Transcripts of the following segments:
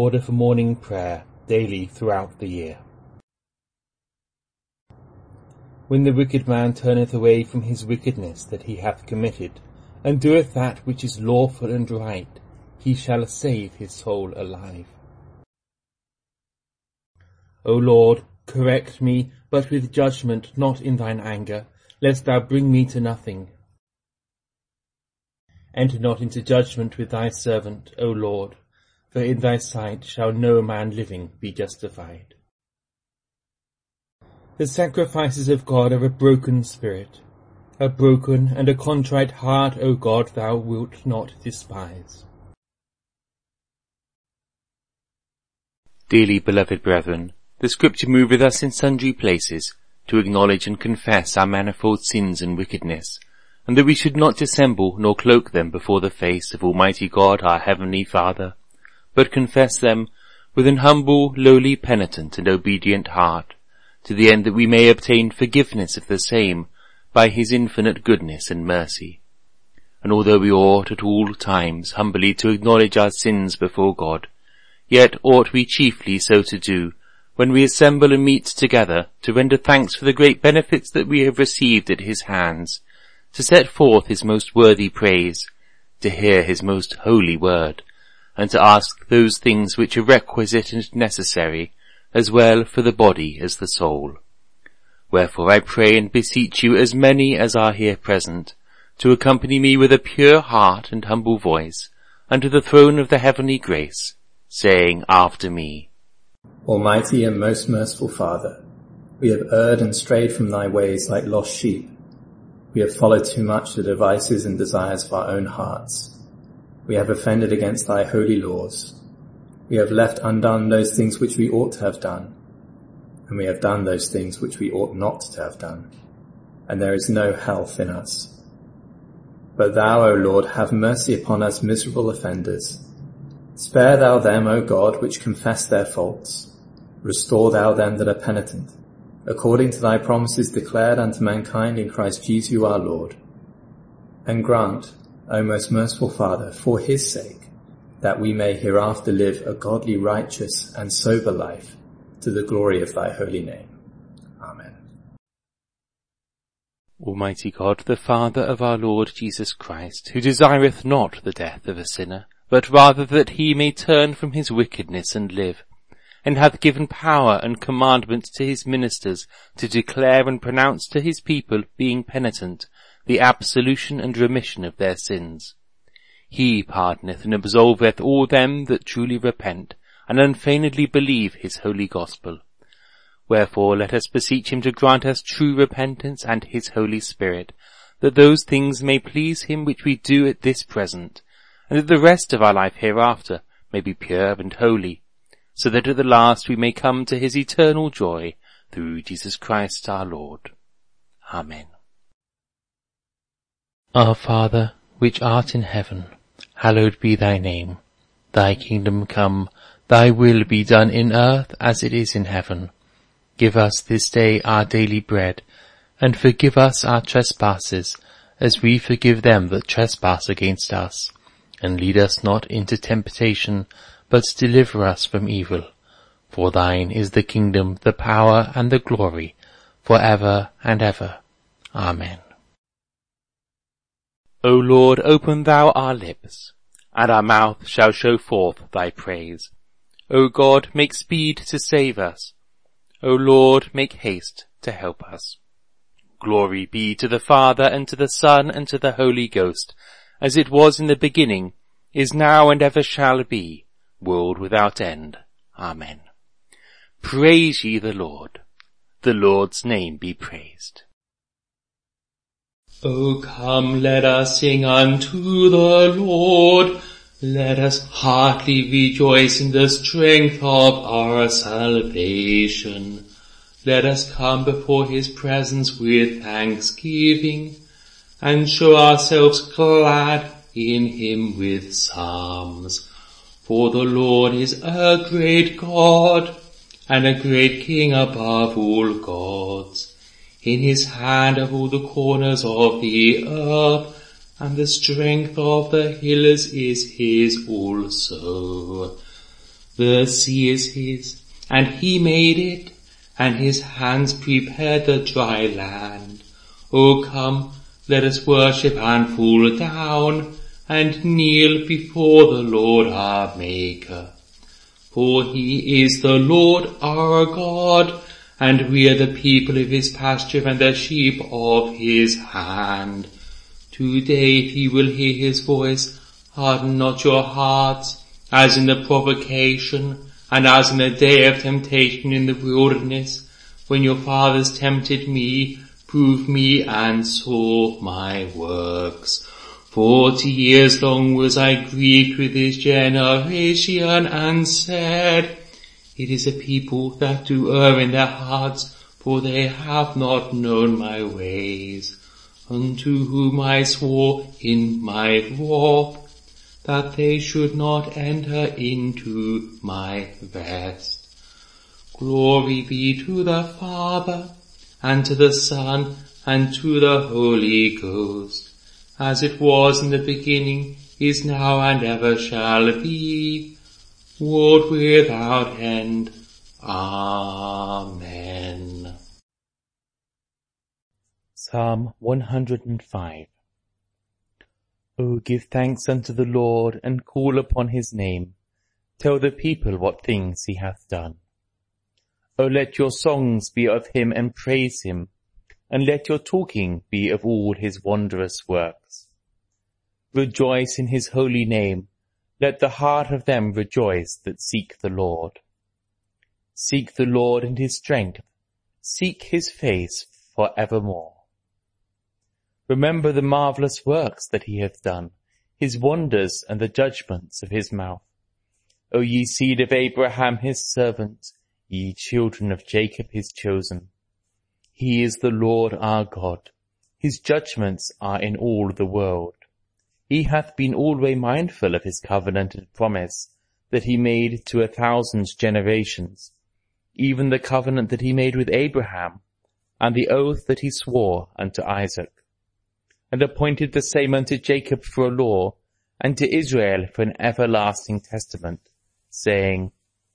order for morning prayer daily throughout the year. When the wicked man turneth away from his wickedness that he hath committed, and doeth that which is lawful and right, he shall save his soul alive. O Lord, correct me, but with judgment, not in thine anger, lest thou bring me to nothing. Enter not into judgment with thy servant, O Lord, for in thy sight shall no man living be justified. The sacrifices of God are a broken spirit. A broken and a contrite heart, O God, thou wilt not despise. Dearly beloved brethren, the Scripture moveth us in sundry places to acknowledge and confess our manifold sins and wickedness, and that we should not dissemble nor cloak them before the face of Almighty God our Heavenly Father, but confess them with an humble, lowly, penitent and obedient heart, to the end that we may obtain forgiveness of the same by his infinite goodness and mercy. And although we ought at all times humbly to acknowledge our sins before God, yet ought we chiefly so to do when we assemble and meet together to render thanks for the great benefits that we have received at his hands, to set forth his most worthy praise, to hear his most holy word, and to ask those things which are requisite and necessary, as well for the body as the soul. Wherefore I pray and beseech you, as many as are here present, to accompany me with a pure heart and humble voice unto the throne of the heavenly grace, saying after me, Almighty and most merciful Father, we have erred and strayed from thy ways like lost sheep. We have followed too much the devices and desires of our own hearts. We have offended against thy holy laws. We have left undone those things which we ought to have done, and we have done those things which we ought not to have done, and there is no health in us. But thou, O Lord, have mercy upon us miserable offenders. Spare thou them, O God, which confess their faults. Restore thou them that are penitent, according to thy promises declared unto mankind in Christ Jesus our Lord. And grant, O most merciful Father, for his sake, that we may hereafter live a godly, righteous, and sober life, to the glory of thy holy name. Amen. Almighty God, the Father of our Lord Jesus Christ, who desireth not the death of a sinner, but rather that he may turn from his wickedness and live, and hath given power and commandment to his ministers to declare and pronounce to his people, being penitent, the absolution and remission of their sins. He pardoneth and absolveth all them that truly repent, and unfeignedly believe his holy gospel. Wherefore let us beseech him to grant us true repentance and his Holy Spirit, that those things may please him which we do at this present, and that the rest of our life hereafter may be pure and holy, so that at the last we may come to his eternal joy, through Jesus Christ our Lord. Amen. Our Father, which art in heaven, hallowed be thy name. Thy kingdom come, thy will be done in earth as it is in heaven. Give us this day our daily bread, and forgive us our trespasses, as we forgive them that trespass against us. And lead us not into temptation, but deliver us from evil. For thine is the kingdom, the power, and the glory, for ever and ever. Amen. O Lord, open thou our lips, and our mouth shall show forth thy praise. O God, make speed to save us. O Lord, make haste to help us. Glory be to the Father, and to the Son, and to the Holy Ghost, as it was in the beginning, is now, and ever shall be, world without end. Amen. Praise ye the Lord. The Lord's name be praised. O come, let us sing unto the Lord. Let us heartily rejoice in the strength of our salvation. Let us come before his presence with thanksgiving, and show ourselves glad in him with psalms. For the Lord is a great God, and a great King above all gods. In his hand are all the corners of the earth, and the strength of the hills is his also. The sea is his, and he made it, and his hands prepared the dry land. O come, let us worship and fall down, and kneel before the Lord our Maker. For he is the Lord our God, and we are the people of his pasture and the sheep of his hand. Today if ye will hear his voice, harden not your hearts, as in the provocation, and as in the day of temptation in the wilderness, when your fathers tempted me, proved me, and saw my works. 40 years long was I grieved with this generation, and said, it is a people that do err in their hearts, for they have not known my ways, unto whom I swore in my wrath, that they should not enter into my rest. Glory be to the Father, and to the Son, and to the Holy Ghost, as it was in the beginning, is now, and ever shall be, world without end. Amen. Psalm 105. O give thanks unto the Lord, and call upon his name. Tell the people what things he hath done. O let your songs be of him, and praise him, and let your talking be of all his wondrous works. Rejoice in his holy name. Let the heart of them rejoice that seek the Lord. Seek the Lord and his strength. Seek his face for evermore. Remember the marvellous works that he hath done, his wonders and the judgments of his mouth. O ye seed of Abraham his servant, ye children of Jacob his chosen. He is the Lord our God. His judgments are in all the world. He hath been alway mindful of his covenant and promise that he made to 1,000 generations, even the covenant that he made with Abraham, and the oath that he swore unto Isaac, and appointed the same unto Jacob for a law, and to Israel for an everlasting testament, saying,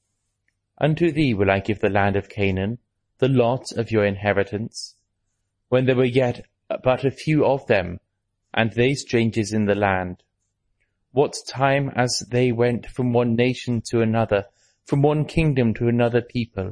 Unto thee will I give the land of Canaan, the lot of your inheritance, when there were yet but a few of them, and they strangers in the land. What time as they went from one nation to another, from one kingdom to another people.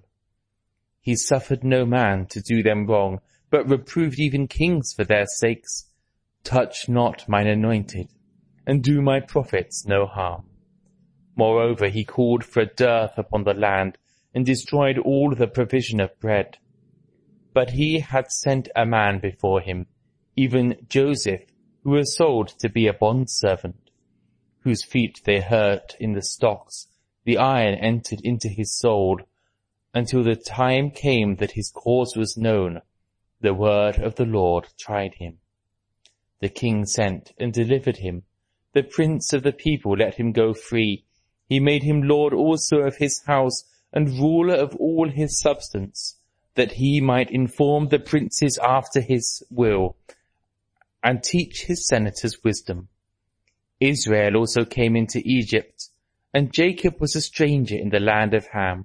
He suffered no man to do them wrong, but reproved even kings for their sakes. Touch not mine anointed, and do my prophets no harm. Moreover, he called for a dearth upon the land, and destroyed all the provision of bread. But he had sent a man before him, even Joseph, who was sold to be a bondservant, whose feet they hurt in the stocks, the iron entered into his soul, until the time came that his cause was known. The word of the Lord tried him. The king sent and delivered him. The prince of the people let him go free. He made him lord also of his house, and ruler of all his substance, that he might inform the princes after his will, and teach his senators wisdom. Israel also came into Egypt, and Jacob was a stranger in the land of Ham.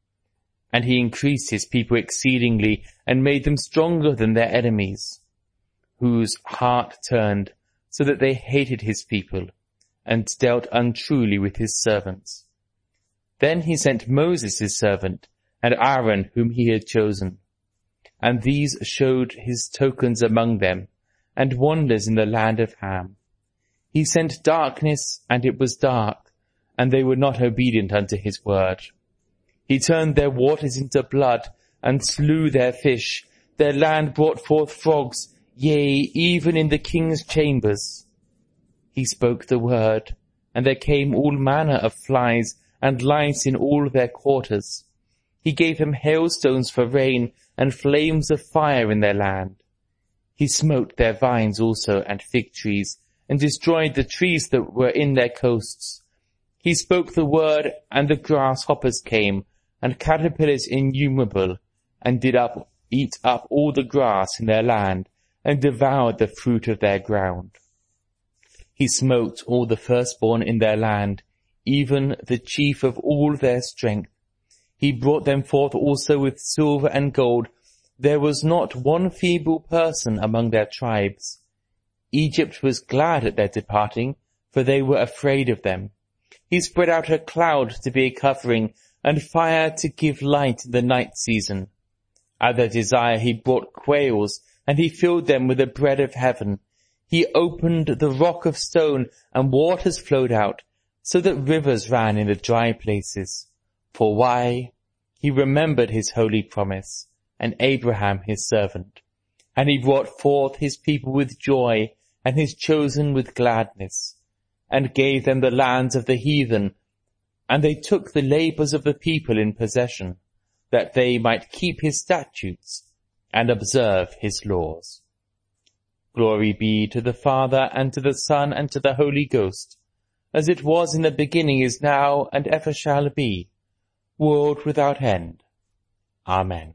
And he increased his people exceedingly, and made them stronger than their enemies, whose heart turned, so that they hated his people, and dealt untruly with his servants. Then he sent Moses his servant, and Aaron whom he had chosen. And these showed his tokens among them, and wonders in the land of Ham. He sent darkness, and it was dark, and they were not obedient unto his word. He turned their waters into blood, and slew their fish. Their land brought forth frogs, yea, even in the king's chambers. He spoke the word, and there came all manner of flies, and lice in all their quarters. He gave them hailstones for rain, and flames of fire in their land. He smote their vines also, and fig trees, and destroyed the trees that were in their coasts. He spoke the word, and the grasshoppers came, and caterpillars innumerable, and did eat up all the grass in their land, and devoured the fruit of their ground. He smote all the firstborn in their land, even the chief of all their strength. He brought them forth also with silver and gold. There was not one feeble person among their tribes. Egypt was glad at their departing, for they were afraid of them. He spread out a cloud to be a covering, and fire to give light in the night season. At their desire he brought quails, and he filled them with the bread of heaven. He opened the rock of stone, and waters flowed out, so that rivers ran in the dry places. For why? He remembered his holy promise, and Abraham his servant. And he brought forth his people with joy, and his chosen with gladness, and gave them the lands of the heathen, and they took the labours of the people in possession, that they might keep his statutes, and observe his laws. Glory be to the Father, and to the Son, and to the Holy Ghost, as it was in the beginning, is now, and ever shall be, world without end. Amen.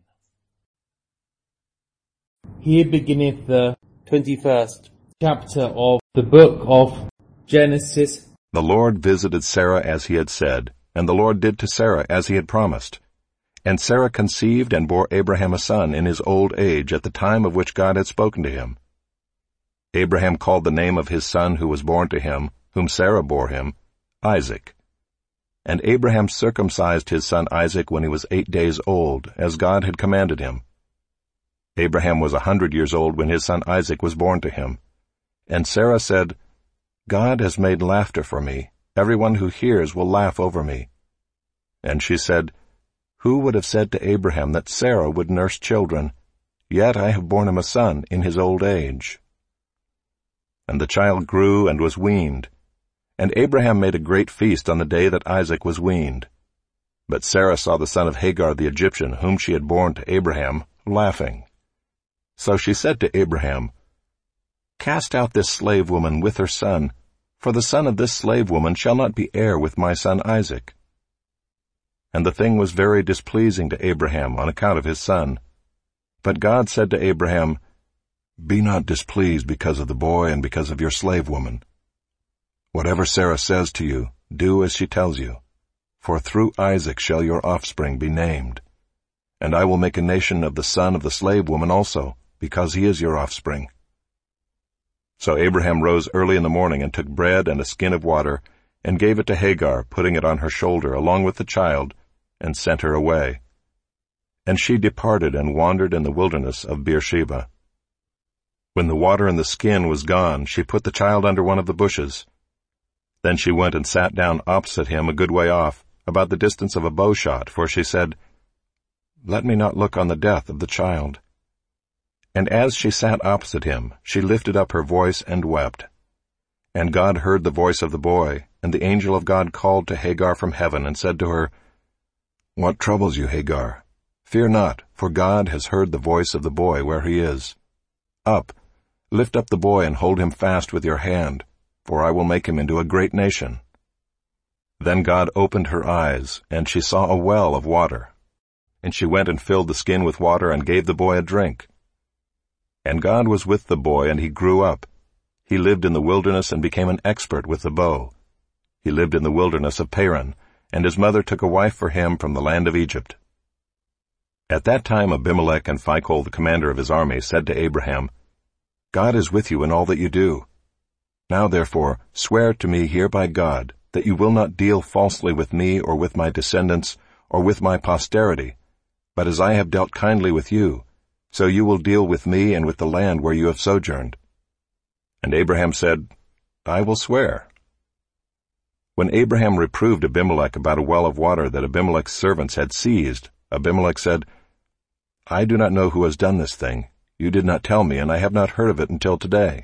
Here beginneth the 21st chapter of the book of Genesis. The Lord visited Sarah as he had said, and the Lord did to Sarah as he had promised. And Sarah conceived and bore Abraham a son in his old age at the time of which God had spoken to him. Abraham called the name of his son who was born to him, whom Sarah bore him, Isaac. And Abraham circumcised his son Isaac when he was 8 days old, as God had commanded him. Abraham was 100 years old when his son Isaac was born to him. And Sarah said, God has made laughter for me. Everyone who hears will laugh over me. And she said, Who would have said to Abraham that Sarah would nurse children? Yet I have borne him a son in his old age. And the child grew and was weaned. And Abraham made a great feast on the day that Isaac was weaned. But Sarah saw the son of Hagar the Egyptian, whom she had borne to Abraham, laughing. So she said to Abraham, Cast out this slave woman with her son, for the son of this slave woman shall not be heir with my son Isaac. And the thing was very displeasing to Abraham on account of his son. But God said to Abraham, Be not displeased because of the boy and because of your slave woman. Whatever Sarah says to you, do as she tells you, for through Isaac shall your offspring be named. And I will make a nation of the son of the slave woman also, because he is your offspring. So Abraham rose early in the morning and took bread and a skin of water, and gave it to Hagar, putting it on her shoulder along with the child, and sent her away. And she departed and wandered in the wilderness of Beersheba. When the water in the skin was gone, she put the child under one of the bushes. Then she went and sat down opposite him a good way off, about the distance of a bow shot, for she said, Let me not look on the death of the child. And as she sat opposite him, she lifted up her voice and wept. And God heard the voice of the boy, and the angel of God called to Hagar from heaven and said to her, What troubles you, Hagar? Fear not, for God has heard the voice of the boy where he is. Up, lift up the boy and hold him fast with your hand, for I will make him into a great nation. Then God opened her eyes, and she saw a well of water. And she went and filled the skin with water and gave the boy a drink. And God was with the boy, and he grew up. He lived in the wilderness and became an expert with the bow. He lived in the wilderness of Paran, and his mother took a wife for him from the land of Egypt. At that time Abimelech and Phicol, the commander of his army, said to Abraham, God is with you in all that you do. Now therefore swear to me here by God that you will not deal falsely with me or with my descendants or with my posterity, but as I have dealt kindly with you, so you will deal with me and with the land where you have sojourned. And Abraham said, I will swear. When Abraham reproved Abimelech about a well of water that Abimelech's servants had seized, Abimelech said, I do not know who has done this thing. You did not tell me, and I have not heard of it until today.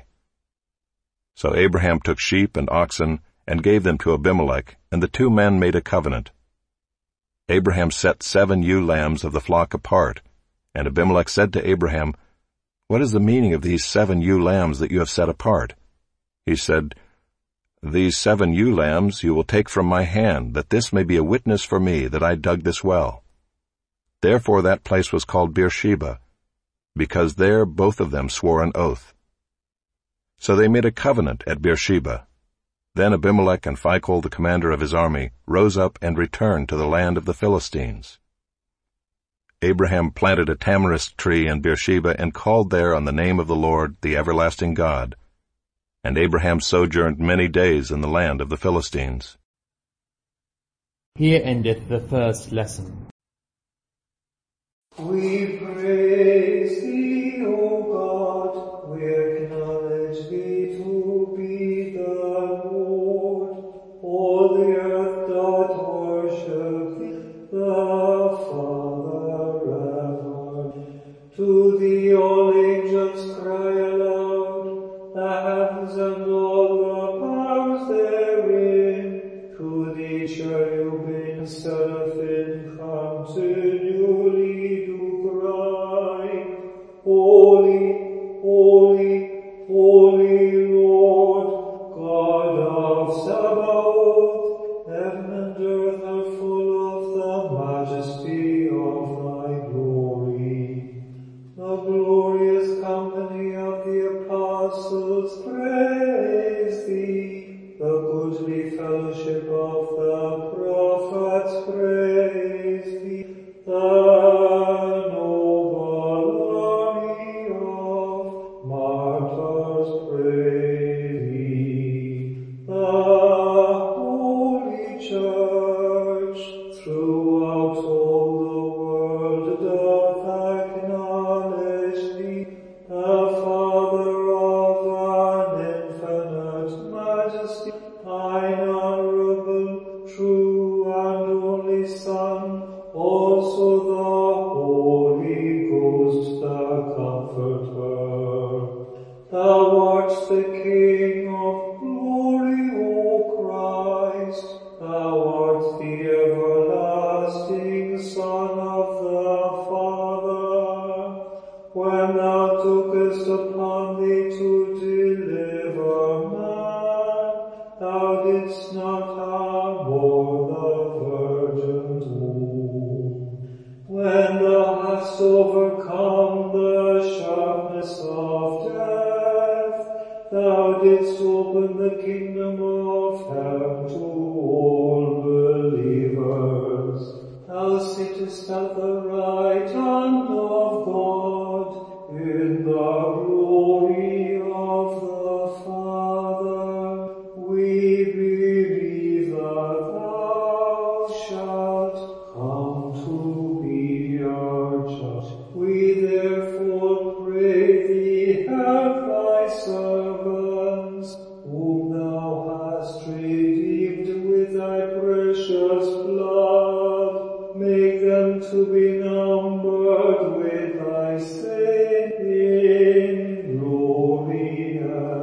So Abraham took sheep and oxen and gave them to Abimelech, and the two men made a covenant. Abraham set 7 ewe lambs of the flock apart, and Abimelech said to Abraham, What is the meaning of these 7 ewe lambs that you have set apart? He said, These 7 ewe lambs you will take from my hand, that this may be a witness for me that I dug this well. Therefore that place was called Beersheba, because there both of them swore an oath. So they made a covenant at Beersheba. Then Abimelech and Phicol, the commander of his army, rose up and returned to the land of the Philistines. Abraham planted a tamarisk tree in Beersheba and called there on the name of the Lord, the everlasting God. And Abraham sojourned many days in the land of the Philistines. Here endeth the first lesson. We praise thee, O God, we acknowledge thee to be the Lord. All the earth doth worship thee, the Father ever. To thee all angels cry aloud, the heavens and all the powers therein. To thee cherubim and seraphim continually Holy, holy, holy Lord, God of Sabaoth, heaven and earth are full of the majesty of thy glory. The glorious company of the apostles praise thee, the goodly fellowship of the prophets praise thee, the noble Thou didst open the kingdom of heaven to all believers. Thou sittest at the right hand of God in the glory of the Father. We believe that thou shalt come to be our judge. We therefore pray thee, help thy servants, whom thou hast redeemed with thy precious blood. Make them to be numbered with thy saints in glory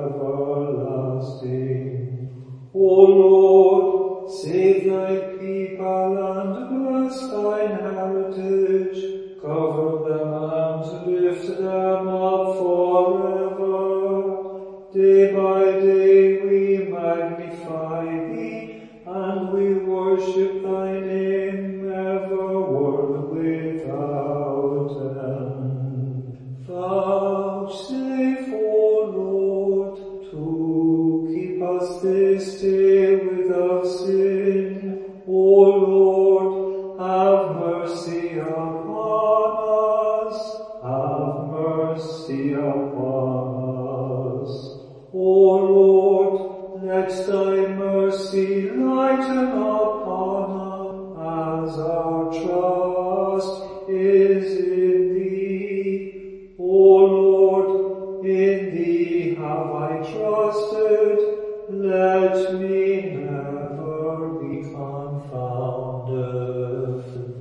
everlasting. O Lord, save thy people and bless thine heritage. Cover them and lift them up forever. Day by day we magnify thee, and we worship thy name ever, world without end. Vouchsafe, O Lord, to keep us this day without sin. O Lord, have mercy upon us, have mercy upon us. O Lord, let thy mercy lighten upon us, as our trust is in thee. O Lord, in thee have I trusted, let me never be confounded.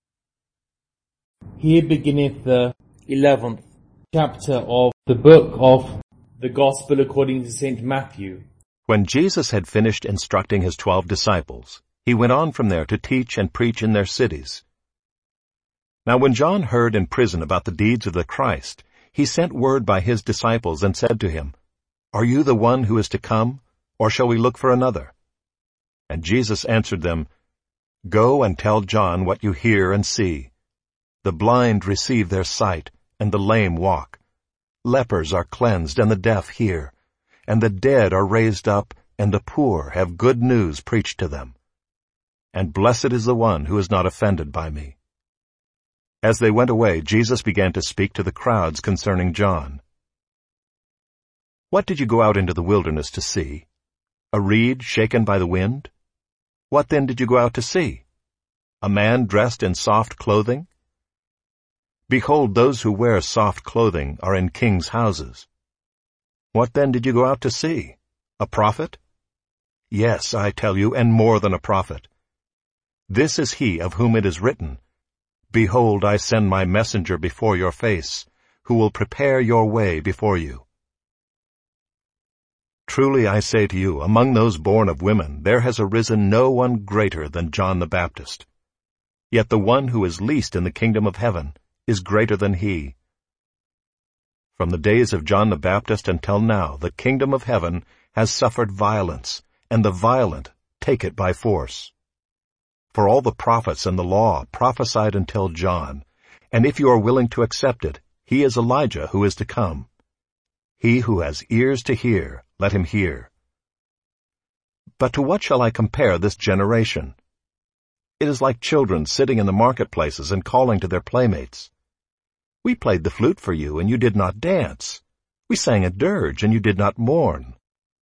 Here beginneth the 11th chapter of the book of the Gospel according to St. Matthew. When Jesus had finished instructing his 12 disciples, he went on from there to teach and preach in their cities. Now when John heard in prison about the deeds of the Christ, he sent word by his disciples and said to him, Are you the one who is to come, or shall we look for another? And Jesus answered them, Go and tell John what you hear and see. The blind receive their sight, and the lame walk. Lepers are cleansed, and the deaf hear. And the dead are raised up, and the poor have good news preached to them. And blessed is the one who is not offended by me." As they went away, Jesus began to speak to the crowds concerning John. "What did you go out into the wilderness to see? A reed shaken by the wind? What then did you go out to see? A man dressed in soft clothing? Behold, those who wear soft clothing are in kings' houses. What then did you go out to see? A prophet? Yes, I tell you, and more than a prophet. This is he of whom it is written, 'Behold, I send my messenger before your face, who will prepare your way before you.' Truly I say to you, among those born of women there has arisen no one greater than John the Baptist. Yet the one who is least in the kingdom of heaven is greater than he. From the days of John the Baptist until now, the kingdom of heaven has suffered violence, and the violent take it by force. For all the prophets and the law prophesied until John, and if you are willing to accept it, he is Elijah who is to come. He who has ears to hear, let him hear. But to what shall I compare this generation? It is like children sitting in the marketplaces and calling to their playmates. We played the flute for you, and you did not dance. We sang a dirge, and you did not mourn.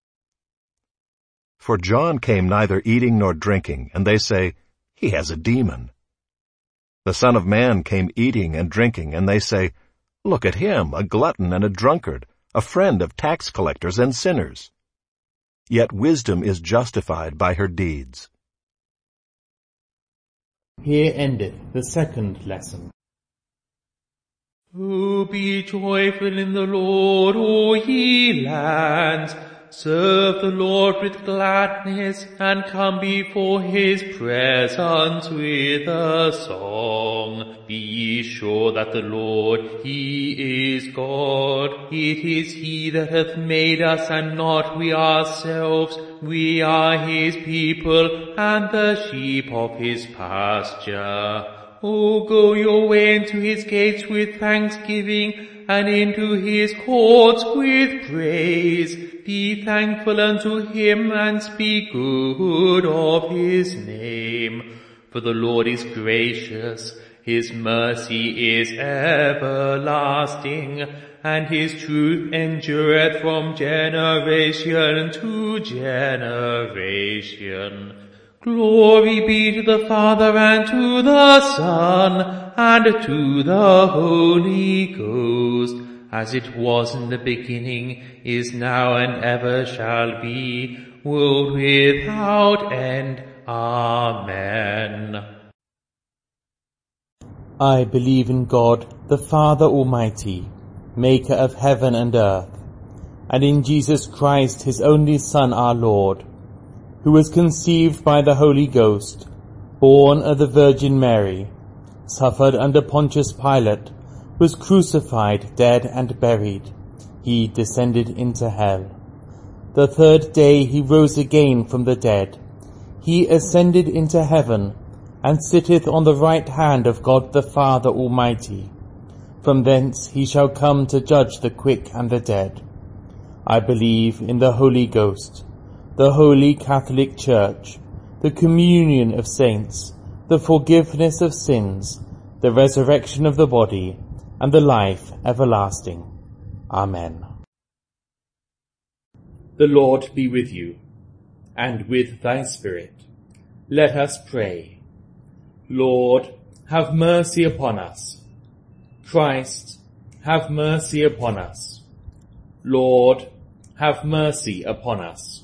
For John came neither eating nor drinking, and they say, 'He has a demon.' The Son of Man came eating and drinking, and they say, 'Look at him, a glutton and a drunkard, a friend of tax collectors and sinners.' Yet wisdom is justified by her deeds." Here endeth the second lesson. Oh, be joyful in the Lord, all ye lands. Serve the Lord with gladness, and come before his presence with a song. Be ye sure that the Lord, he is God. It is he that hath made us, and not we ourselves. We are his people, and the sheep of his pasture. Oh, go your way into his gates with thanksgiving, and into his courts with praise. Be thankful unto him, and speak good of his name. For the Lord is gracious, his mercy is everlasting, and his truth endureth from generation to generation. Glory be to the Father, and to the Son, and to the Holy Ghost, as it was in the beginning, is now, and ever shall be, world without end. Amen. I believe in God, the Father Almighty, maker of heaven and earth, and in Jesus Christ, his only Son, our Lord, who was conceived by the Holy Ghost, born of the Virgin Mary, suffered under Pontius Pilate, was crucified, dead, and buried. He descended into hell. The third day he rose again from the dead. He ascended into heaven, and sitteth on the right hand of God the Father Almighty. From thence he shall come to judge the quick and the dead. I believe in the Holy Ghost, the Holy Catholic Church, the communion of saints, the forgiveness of sins, the resurrection of the body, and the life everlasting. Amen. The Lord be with you, and with thy spirit. Let us pray. Lord, have mercy upon us. Christ, have mercy upon us. Lord, have mercy upon us.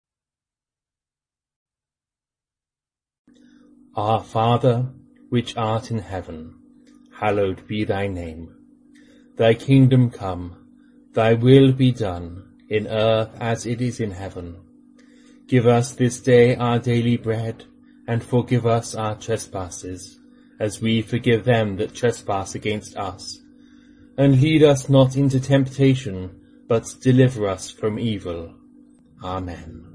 Our Father, which art in heaven, hallowed be thy name. Thy kingdom come, thy will be done, in earth as it is in heaven. Give us this day our daily bread, and forgive us our trespasses, as we forgive them that trespass against us. And lead us not into temptation, but deliver us from evil. Amen.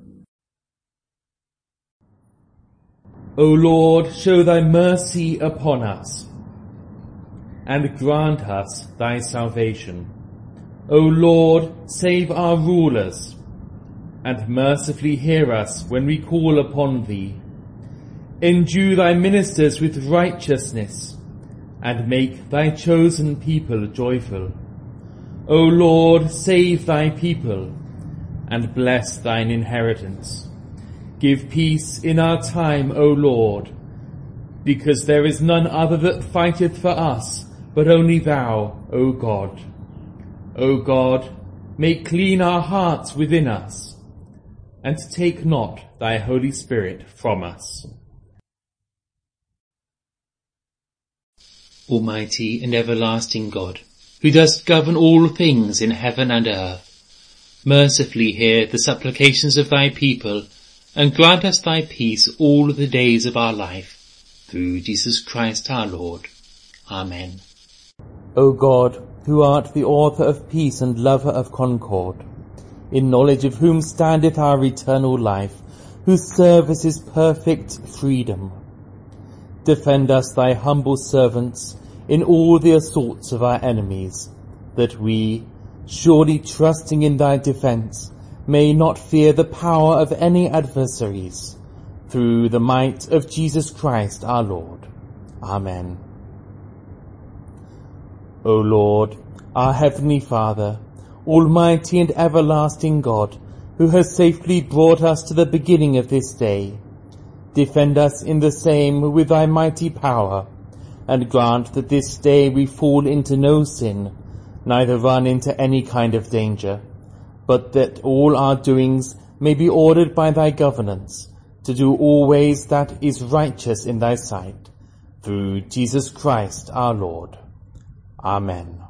O Lord, show thy mercy upon us, and grant us thy salvation. O Lord, save our rulers. and mercifully hear us when we call upon thee. Endue thy ministers with righteousness, and make thy chosen people joyful. O Lord, save thy people, and bless thine inheritance. Give peace in our time, O Lord, because there is none other that fighteth for us, but only thou, O God. O God, make clean our hearts within us, and take not thy Holy Spirit from us. Almighty and everlasting God, who dost govern all things in heaven and earth, mercifully hear the supplications of thy people, and grant us thy peace all the days of our life, through Jesus Christ our Lord. Amen. O God, who art the author of peace and lover of concord, in knowledge of whom standeth our eternal life, whose service is perfect freedom, defend us, thy humble servants, in all the assaults of our enemies, that we, surely trusting in thy defence, may not fear the power of any adversaries, through the might of Jesus Christ our Lord. Amen. O Lord, our heavenly Father, almighty and everlasting God, who has safely brought us to the beginning of this day, defend us in the same with thy mighty power, and grant that this day we fall into no sin, neither run into any kind of danger, but that all our doings may be ordered by thy governance, to do always that is righteous in thy sight, through Jesus Christ our Lord. Amen.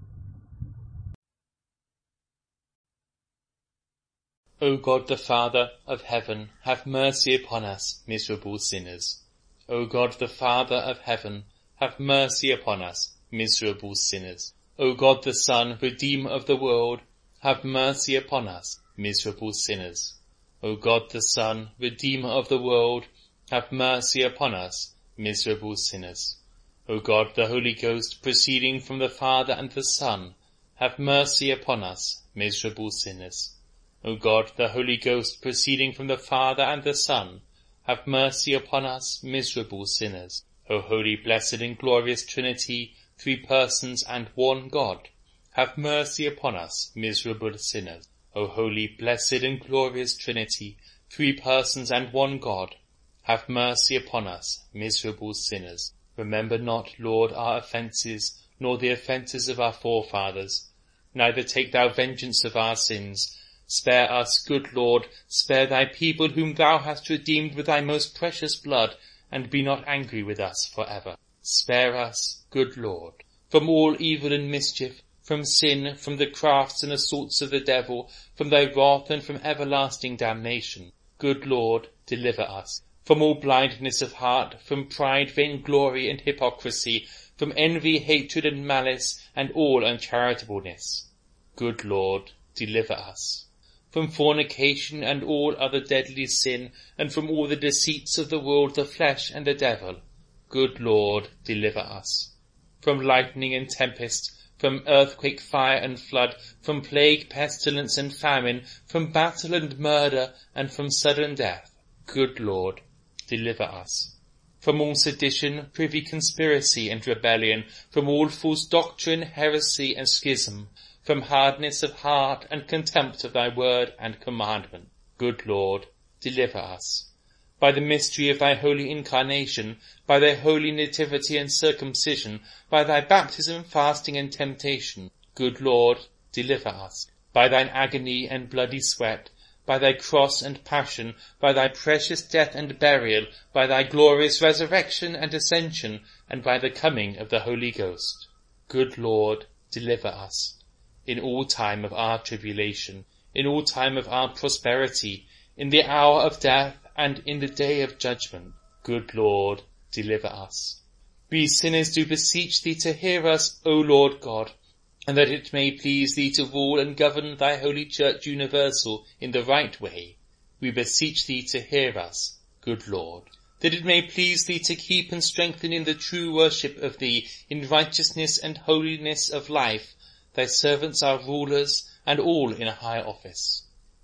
O God the Father of heaven, have mercy upon us, miserable sinners. O God the Father of heaven, have mercy upon us, miserable sinners. O God the Son, Redeemer of the world, have mercy upon us, miserable sinners. O God the Son, Redeemer of the world, have mercy upon us, miserable sinners. O God the Holy Ghost, proceeding from the Father and the Son, have mercy upon us, miserable sinners. O God the Holy Ghost, proceeding from the Father and the Son, have mercy upon us, miserable sinners. O holy, blessed and glorious Trinity, three persons and one God, have mercy upon us, miserable sinners. O holy, blessed and glorious Trinity, three persons and one God, have mercy upon us, miserable sinners. Remember not, Lord, our offences, nor the offences of our forefathers. Neither take thou vengeance of our sins. Spare us, good Lord, spare thy people whom thou hast redeemed with thy most precious blood, and be not angry with us for ever. Spare us, good Lord, from all evil and mischief, from sin, from the crafts and assaults of the devil, from thy wrath and from everlasting damnation. Good Lord, deliver us from all blindness of heart, from pride, vainglory, and hypocrisy, from envy, hatred, and malice, and all uncharitableness. Good Lord, deliver us from fornication and all other deadly sin, and from all the deceits of the world, the flesh, and the devil. Good Lord, deliver us from lightning and tempest, from earthquake, fire, and flood, from plague, pestilence, and famine, from battle and murder, and from sudden death. Good Lord, deliver us from all sedition, privy conspiracy, and rebellion, from all false doctrine, heresy, and schism, from hardness of heart and contempt of thy word and commandment. Good Lord, deliver us by the mystery of thy holy incarnation, by thy holy nativity and circumcision, by thy baptism, fasting, and temptation. Good Lord, deliver us by thine agony and bloody sweat, by thy cross and passion, by thy precious death and burial, by thy glorious resurrection and ascension, and by the coming of the Holy Ghost. Good Lord, deliver us in all time of our tribulation, in all time of our prosperity, in the hour of death, and in the day of judgment. Good Lord, deliver us. We sinners do beseech thee to hear us, O Lord God, and that it may please thee to rule and govern thy holy Church universal in the right way. We beseech thee to hear us, good Lord, that it may please thee to keep and strengthen in the true worship of thee, in righteousness and holiness of life, thy servants, our rulers, and all in a high office.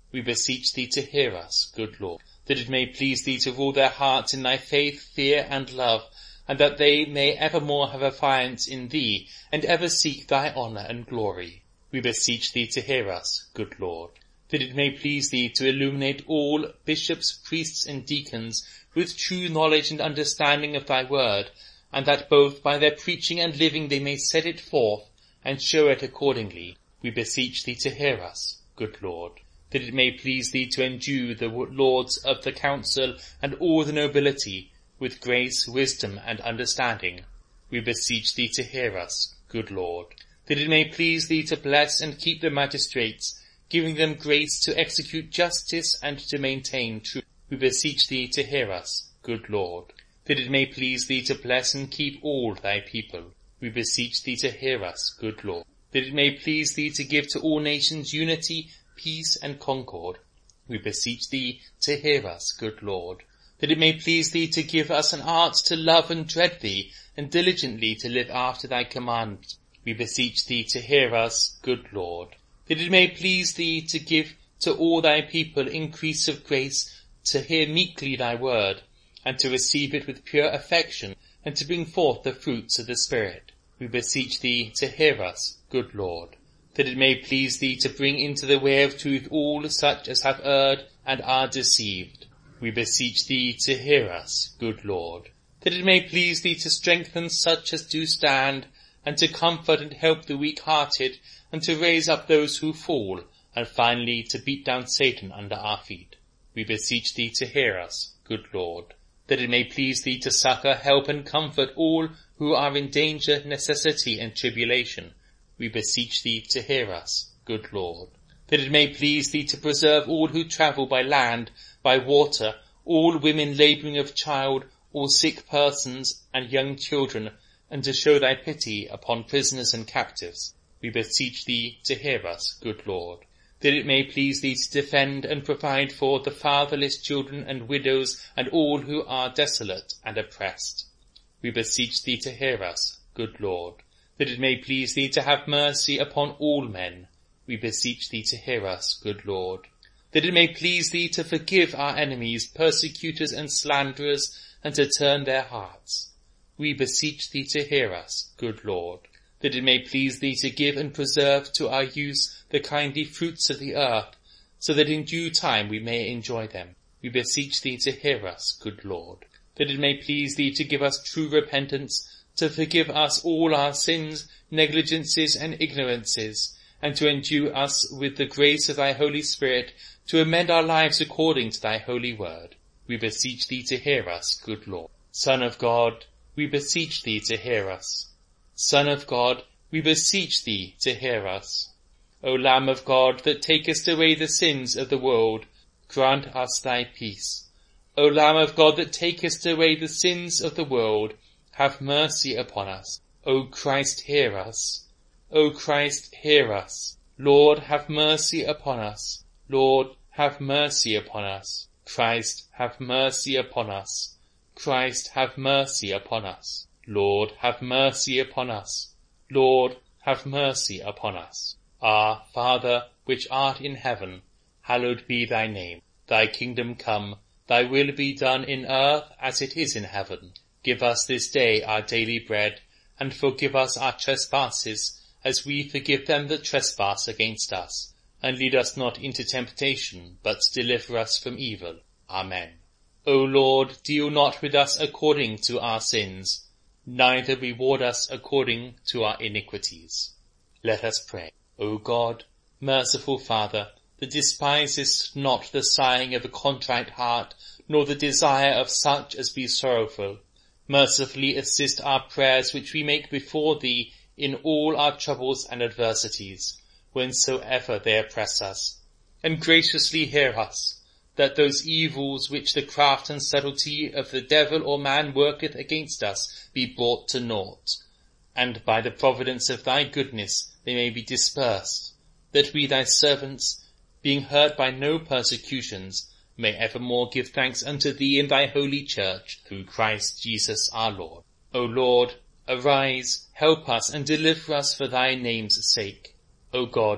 We beseech thee to hear us, good Lord, that it may please thee to rule their hearts in thy faith, fear, and love, and that they may evermore have affiance in thee, and ever seek thy honour and glory. We beseech thee to hear us, good Lord, that it may please thee to illuminate all bishops, priests, and deacons with true knowledge and understanding of thy word, and that both by their preaching and living they may set it forth, and show it accordingly. We beseech thee to hear us, good Lord, that it may please thee to endue the lords of the council and all the nobility with grace, wisdom, and understanding. We beseech thee to hear us, good Lord, that it may please thee to bless and keep the magistrates, giving them grace to execute justice and to maintain truth. We beseech thee to hear us, good Lord, that it may please thee to bless and keep all thy people. We beseech thee to hear us, good Lord, that it may please thee to give to all nations unity, peace, and concord. We beseech thee to hear us, good Lord, that it may please thee to give us an art to love and dread thee, and diligently to live after thy commandments. We beseech thee to hear us, good Lord, that it may please thee to give to all thy people increase of grace, to hear meekly thy word, and to receive it with pure affection, and to bring forth the fruits of the Spirit. We beseech thee to hear us, good Lord, that it may please thee to bring into the way of truth all such as have erred and are deceived. We beseech thee to hear us, good Lord, that it may please thee to strengthen such as do stand, and to comfort and help the weak-hearted, and to raise up those who fall, and finally to beat down Satan under our feet. We beseech thee to hear us, good Lord, that it may please thee to succour, help, and comfort all who are in danger, necessity, and tribulation. We beseech thee to hear us, good Lord, that it may please thee to preserve all who travel by land, by water, all women labouring of child, all sick persons, and young children, and to show thy pity upon prisoners and captives. We beseech thee to hear us, good Lord, that it may please thee to defend and provide for the fatherless children and widows and all who are desolate and oppressed. We beseech thee to hear us, good Lord, that it may please thee to have mercy upon all men. We beseech thee to hear us, good Lord, that it may please thee to forgive our enemies, persecutors, and slanderers, and to turn their hearts. We beseech thee to hear us, good Lord, that it may please thee to give and preserve to our use the kindly fruits of the earth, so that in due time we may enjoy them. We beseech thee to hear us, good Lord, that it may please thee to give us true repentance, to forgive us all our sins, negligences, and ignorances, and to endue us with the grace of thy Holy Spirit to amend our lives according to thy holy word. We beseech thee to hear us, good Lord. Son of God, we beseech thee to hear us. Son of God, we beseech thee to hear us. O Lamb of God, that takest away the sins of the world, grant us thy peace. O Lamb of God, that takest away the sins of the world, have mercy upon us. O Christ, hear us. O Christ, hear us. Lord, have mercy upon us. Lord, have mercy upon us. Christ, have mercy upon us. Christ, have mercy upon us. Lord, have mercy upon us. Lord, have mercy upon us. Our Father, which art in heaven, hallowed be thy name. Thy kingdom come, thy will be done in earth as it is in heaven. Give us this day our daily bread, and forgive us our trespasses, as we forgive them that trespass against us. And lead us not into temptation, but deliver us from evil. Amen. O Lord, deal not with us according to our sins, neither reward us according to our iniquities. Let us pray. O God, merciful Father, that despisest not the sighing of a contrite heart, nor the desire of such as be sorrowful, mercifully assist our prayers which we make before thee in all our troubles and adversities, whensoever they oppress us, and graciously hear us, that those evils which the craft and subtlety of the devil or man worketh against us be brought to naught, and by the providence of thy goodness they may be dispersed, that we thy servants, being hurt by no persecutions, may evermore give thanks unto thee in thy holy church, through Christ Jesus our Lord. O Lord, arise, help us, and deliver us for thy name's sake. O God,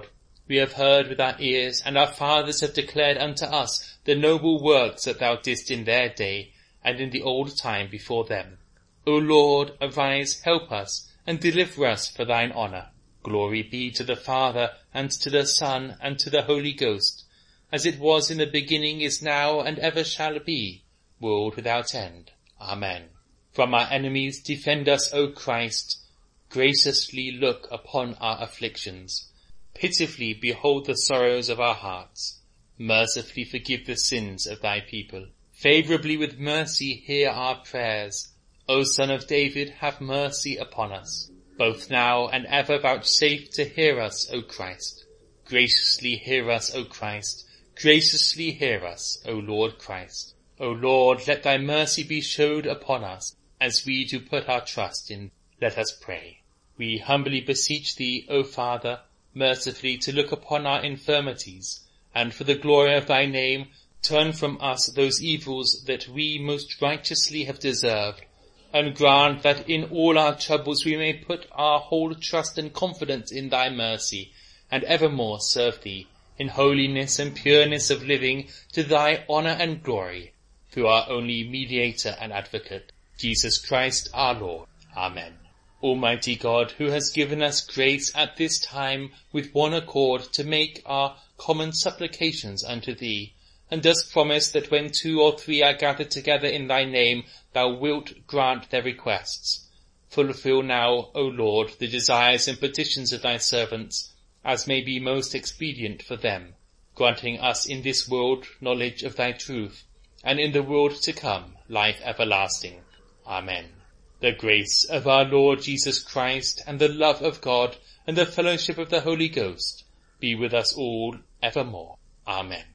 We have heard with our ears, and our fathers have declared unto us the noble works that thou didst in their day, and in the old time before them. O Lord, arise, help us, and deliver us for thine honour. Glory be to the Father, and to the Son, and to the Holy Ghost, as it was in the beginning, is now, and ever shall be, world without end. Amen. From our enemies defend us, O Christ. Graciously look upon our afflictions. Pitifully behold the sorrows of our hearts. Mercifully forgive the sins of thy people. Favourably with mercy hear our prayers. O Son of David, have mercy upon us. Both now and ever vouchsafe to hear us, O Christ. Graciously hear us, O Christ. Graciously hear us, O Lord Christ. O Lord, let thy mercy be showed upon us, as we do put our trust in. Let us pray. We humbly beseech thee, O Father, mercifully to look upon our infirmities, and for the glory of thy name, turn from us those evils that we most righteously have deserved, and grant that in all our troubles we may put our whole trust and confidence in thy mercy, and evermore serve thee in holiness and pureness of living, to thy honour and glory, through our only mediator and advocate, Jesus Christ our Lord. Amen. Almighty God, who has given us grace at this time with one accord to make our common supplications unto thee, and dost promise that when 2 or 3 are gathered together in thy name, thou wilt grant their requests. Fulfill now, O Lord, the desires and petitions of thy servants, as may be most expedient for them, granting us in this world knowledge of thy truth, and in the world to come life everlasting. Amen. The grace of our Lord Jesus Christ, and the love of God, and the fellowship of the Holy Ghost, be with us all evermore. Amen.